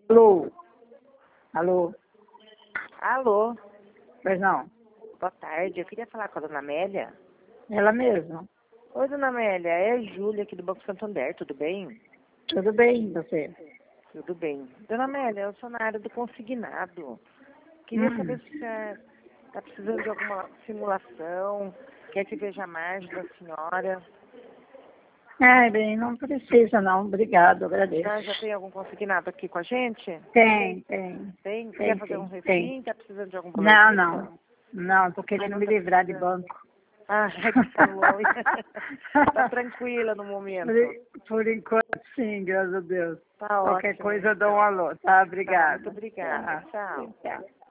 Alô? Alô? Alô, Pois não? boa tarde. Eu queria falar com a dona Amélia. Ela mesma. Oi, dona Amélia. É a Júlia aqui do Banco Santander, tudo bem? Tudo bem, você? Tudo bem. Dona Amélia, eu sou na área do consignado. Queria Hum. saber se você está precisando de alguma simulação, quer que veja a margem da senhora. Ai, bem, não precisa não. Obrigado, agradeço. Já tem algum consignado aqui com a gente? Tem. Tem? Quer Tem, fazer um sim. Tem. refim? Está precisando de algum Não, boletim? não. Não, tô querendo não me tá livrar de precisando. banco. Ah, é que tá longe. Tá tranquila no momento. Por enquanto, sim, graças a Deus. Tá Qualquer ótimo, coisa eu dou um então. alô, tá? Tá, muito Obrigada. obrigada. Tchau. Tchau.